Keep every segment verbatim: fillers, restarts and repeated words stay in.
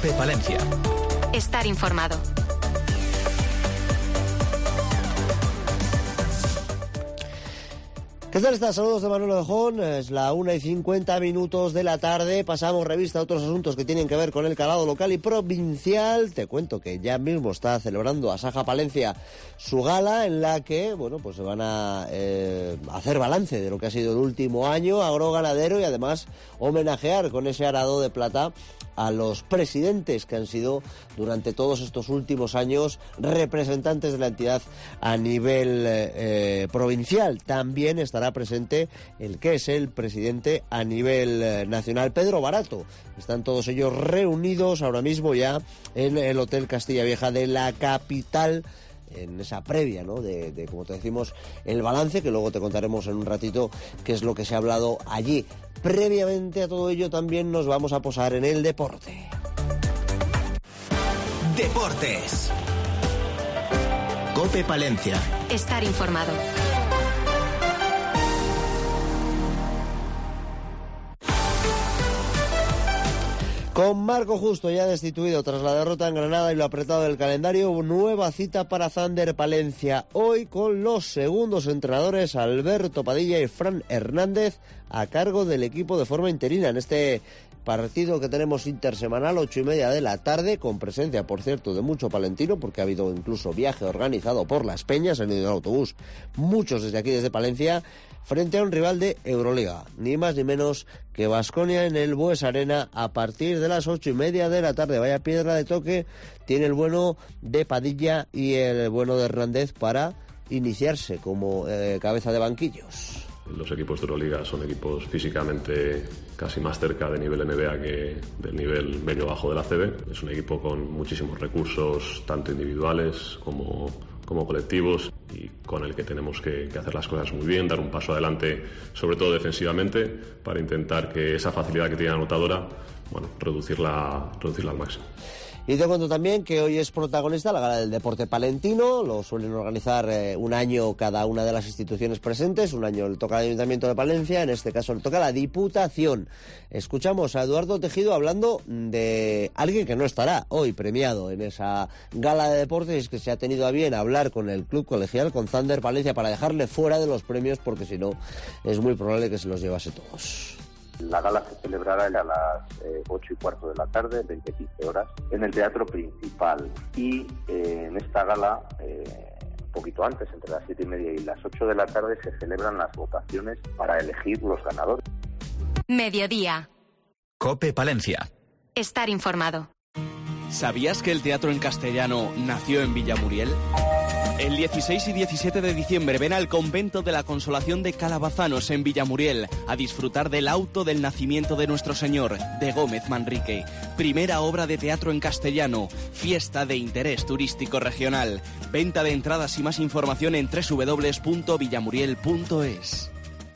COPE Palencia. Estar informado. ¿Qué tal estás? Saludos de Manuel Orejón. Es la una y cincuenta minutos de la tarde. Pasamos revista a otros asuntos que tienen que ver con el calado local y provincial. Te cuento que ya mismo está celebrando Asaja Palencia su gala, en la que, bueno, pues se van a eh, hacer balance de lo que ha sido el último año agroganadero y además homenajear con ese arado de plata a los presidentes que han sido durante todos estos últimos años representantes de la entidad a nivel eh, provincial. También estará presente el que es el presidente a nivel eh, nacional, Pedro Barato. Están todos ellos reunidos ahora mismo ya en el Hotel Castilla Vieja de la capital, en esa previa, ¿no?, de, de, como te decimos, el balance, que luego te contaremos en un ratito qué es lo que se ha hablado allí. Previamente a todo ello también nos vamos a posar en el deporte. Deportes. COPE Palencia. Estar informado. Con Marco Justo ya destituido tras la derrota en Granada y lo apretado del calendario, nueva cita para Thander Palencia. Hoy con los segundos entrenadores Alberto Padilla y Fran Hernández a cargo del equipo de forma interina en este partido que tenemos intersemanal, ocho y media de la tarde, con presencia, por cierto, de mucho palentino, porque ha habido incluso viaje organizado por Las Peñas, han ido en autobús muchos desde aquí, desde Palencia, frente a un rival de Euroliga, ni más ni menos que Baskonia en el Bues Arena a partir de las ocho y media de la tarde. Vaya piedra de toque tiene el bueno de Padilla y el bueno de Hernández para iniciarse como eh, cabeza de banquillos. Los equipos de Euroliga son equipos físicamente casi más cerca de nivel N B A que del nivel medio-bajo de la C B. Es un equipo con muchísimos recursos, tanto individuales como, como colectivos, y con el que tenemos que, que hacer las cosas muy bien, dar un paso adelante, sobre todo defensivamente, para intentar que esa facilidad que tiene la anotadora, bueno, reducirla, reducirla al máximo. Y te cuento también que hoy es protagonista la Gala del Deporte Palentino. Lo suelen organizar eh, un año cada una de las instituciones presentes. Un año le toca al Ayuntamiento de Palencia, en este caso le toca a la Diputación. Escuchamos a Eduardo Tejido hablando de alguien que no estará hoy premiado en esa Gala de Deportes, que se ha tenido a bien hablar con el club colegial, con Thander Palencia, para dejarle fuera de los premios, porque si no es muy probable que se los llevase todos. La gala se celebrará a las eh, ocho y cuarto de la tarde, veinte a quince horas, en el Teatro Principal. Y eh, en esta gala, eh, un poquito antes, entre las siete y media y las ocho de la tarde, se celebran las votaciones para elegir los ganadores. Mediodía. COPE Palencia. Estar informado. ¿Sabías que el teatro en castellano nació en Villamuriel? El dieciséis y diecisiete de diciembre ven al Convento de la Consolación de Calabazanos en Villamuriel a disfrutar del auto del nacimiento de nuestro Señor, de Gómez Manrique. Primera obra de teatro en castellano, fiesta de interés turístico regional. Venta de entradas y más información en doble u doble u doble u punto villamuriel punto es.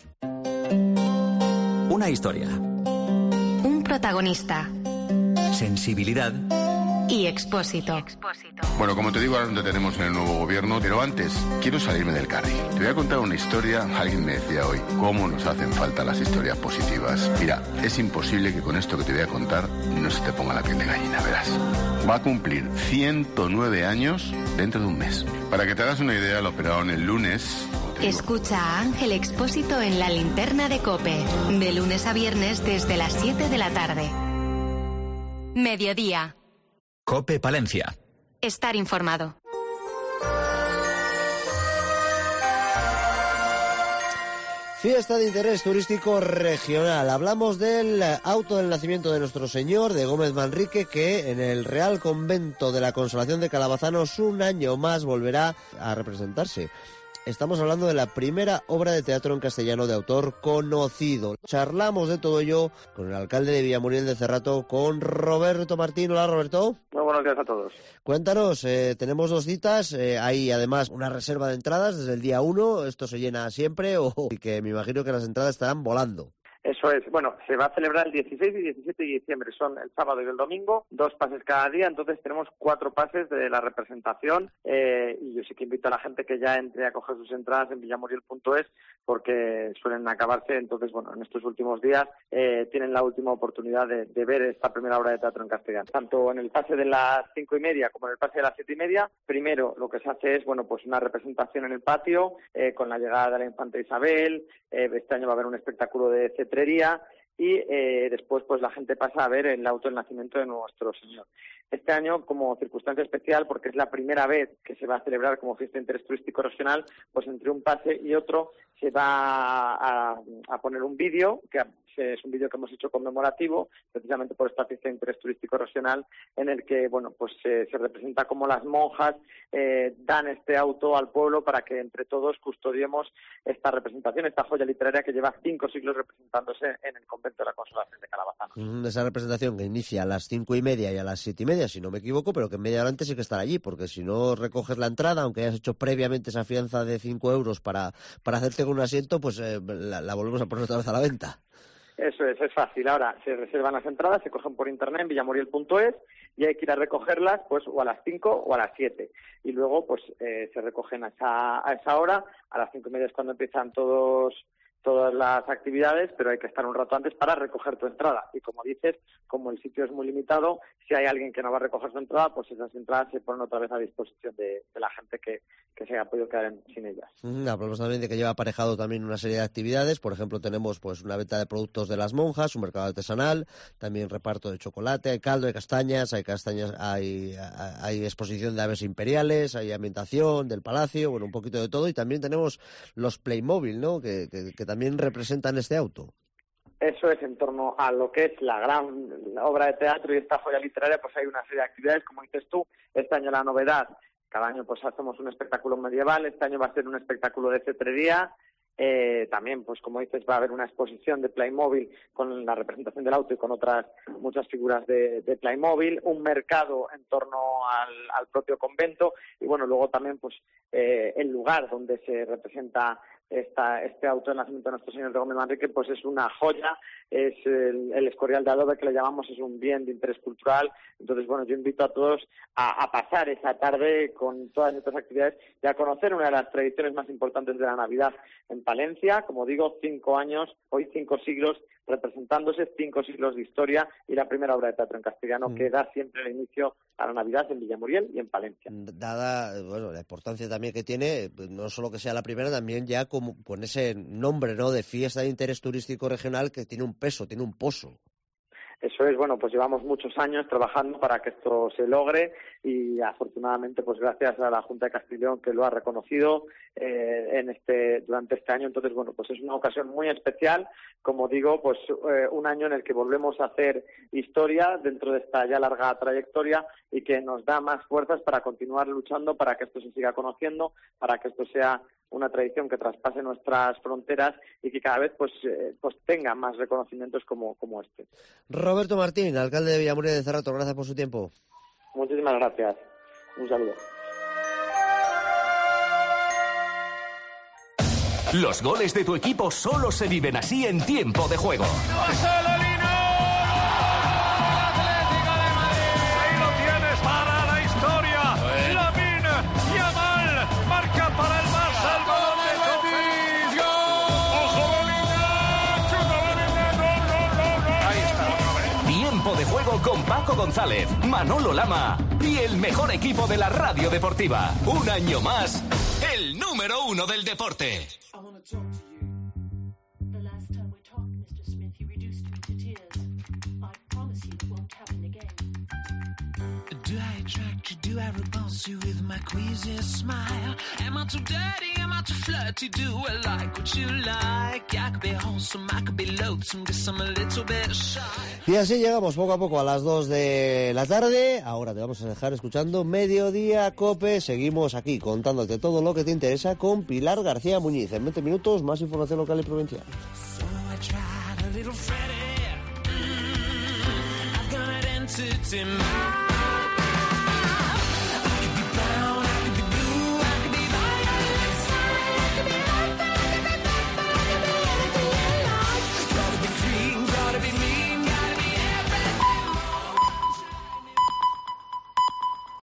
Una historia. Un protagonista. Sensibilidad. Y Expósito. Bueno, como te digo, ahora donde tenemos en el nuevo gobierno, pero antes quiero salirme del carril. Te voy a contar una historia. Alguien me decía hoy, ¿cómo nos hacen falta las historias positivas? Mira, es imposible que con esto que te voy a contar no se te ponga la piel de gallina, verás. Va a cumplir ciento nueve años dentro de un mes. Para que te hagas una idea, lo operaron el lunes. Escucha a Ángel Expósito en La Linterna de COPE, de lunes a viernes desde las siete de la tarde. Mediodía. COPE Palencia. Estar informado. Fiesta de interés turístico regional. Hablamos del auto del nacimiento de nuestro Señor, de Gómez Manrique, que en el Real Convento de la Consolación de Calabazanos un año más volverá a representarse. Estamos hablando de la primera obra de teatro en castellano de autor conocido. Charlamos de todo ello con el alcalde de Villamuriel de Cerrato, con Roberto Martín. Hola, Roberto. Muy buenos días a todos. Cuéntanos, eh, tenemos dos citas, eh, hay además una reserva de entradas desde el día uno, esto se llena siempre, o que me imagino que las entradas estarán volando. Es Eso es. Bueno, se va a celebrar el dieciséis y diecisiete de diciembre. Son el sábado y el domingo, dos pases cada día. Entonces tenemos cuatro pases de la representación. Eh, y yo sí que invito a la gente que ya entre a coger sus entradas en villamuriel punto es, porque suelen acabarse. Entonces, bueno, en estos últimos días eh, tienen la última oportunidad de, de ver esta primera obra de teatro en castellano. Tanto en el pase de las cinco y media como en el pase de las siete y media, primero lo que se hace es, bueno, pues una representación en el patio, eh, con la llegada de la infanta Isabel. Eh, este año va a haber un espectáculo de cetrería y eh, después pues la gente pasa a ver el auto del nacimiento de nuestro Señor. Este año, como circunstancia especial, porque es la primera vez que se va a celebrar como fiesta de interés turístico regional, pues entre un pase y otro se va a, a poner un vídeo, que es un vídeo que hemos hecho conmemorativo, precisamente por esta fiesta de interés turístico regional, en el que, bueno, pues eh, se representa cómo las monjas eh, dan este auto al pueblo para que entre todos custodiemos esta representación, esta joya literaria que lleva cinco siglos representándose en el convento de la Consolación de Calabazano. Mm, esa representación que inicia a las cinco y media y a las siete y media, si no me equivoco, pero que en media hora antes hay que estar allí, porque si no recoges la entrada, aunque hayas hecho previamente esa fianza de cinco euros para, para hacerte con un asiento, pues eh, la, la volvemos a poner otra vez a la venta. Eso es, es fácil. Ahora se reservan las entradas, se cogen por internet en villamuriel punto es y hay que ir a recogerlas pues o a las cinco o a las siete. Y luego pues eh, se recogen a esa, a esa hora, a las cinco y media es cuando empiezan todos todas las actividades, pero hay que estar un rato antes para recoger tu entrada. Y como dices, como el sitio es muy limitado, si hay alguien que no va a recoger su entrada, pues esas entradas se ponen otra vez a disposición de, de la gente que, que se haya podido quedar en, sin ellas. Mm, hablamos también de que lleva aparejado también una serie de actividades. Por ejemplo, tenemos pues una venta de productos de las monjas, un mercado artesanal, también reparto de chocolate, hay caldo, hay castañas, hay castañas, hay, hay exposición de aves imperiales, hay ambientación del palacio, bueno, un poquito de todo. Y también tenemos los Playmobil, ¿no?, que, que, que también representan este auto. Eso es, en torno a lo que es la gran obra de teatro y esta joya literaria, pues hay una serie de actividades, como dices tú. Este año la novedad, cada año pues hacemos un espectáculo medieval, este año va a ser un espectáculo de cetrería. Eh, también, pues como dices, va a haber una exposición de Playmobil con la representación del auto y con otras muchas figuras de, de Playmobil, un mercado en torno al, al propio convento y bueno, luego también pues eh, el lugar donde se representa esta, este auto del nacimiento de nuestro Señor de Gómez Manrique, pues es una joya, es el, el Escorial de Adobe que le llamamos, es un bien de interés cultural. Entonces, bueno, yo invito a todos a, a pasar esa tarde con todas estas actividades y a conocer una de las tradiciones más importantes de la Navidad en Palencia. Como digo, cinco años, hoy cinco siglos representándose, cinco siglos de historia y la primera obra de teatro en castellano mm. que da siempre el inicio a la Navidad en Villamuriel y en Palencia. Dada, bueno, la importancia también que tiene, no solo que sea la primera, también ya como con ese nombre, ¿no?, de fiesta de interés turístico regional que tiene un peso, tiene un pozo. Eso es, bueno, pues llevamos muchos años trabajando para que esto se logre y afortunadamente, pues gracias a la Junta de Castellón que lo ha reconocido eh, en este durante este año. Entonces, bueno, pues es una ocasión muy especial, como digo, pues eh, un año en el que volvemos a hacer historia dentro de esta ya larga trayectoria y que nos da más fuerzas para continuar luchando para que esto se siga conociendo, para que esto sea una tradición que traspase nuestras fronteras y que cada vez pues eh, pues tenga más reconocimientos como, como este. Roberto Martín, alcalde de Villamuriel de Cerrato, gracias por su tiempo. Muchísimas gracias. Un saludo. Los goles de tu equipo solo se viven así en tiempo de juego. De juego con Paco González, Manolo Lama y el mejor equipo de la radio deportiva. Un año más, el número uno del deporte. Do I attract you? Do I repulse you with my queasy smile? Am I too dirty? Am I too flirty? Do I like what you like? I could be wholesome, I could be loathsome, guess I'm a little bit shy. Y así llegamos poco a poco a las dos de la tarde. Ahora te vamos a dejar escuchando Mediodía Cope. Seguimos aquí contándote todo lo que te interesa con Pilar García Muñiz. En veinte minutos, más información local y provincial. So I tried a little Freddy. Mm, I've got an entity.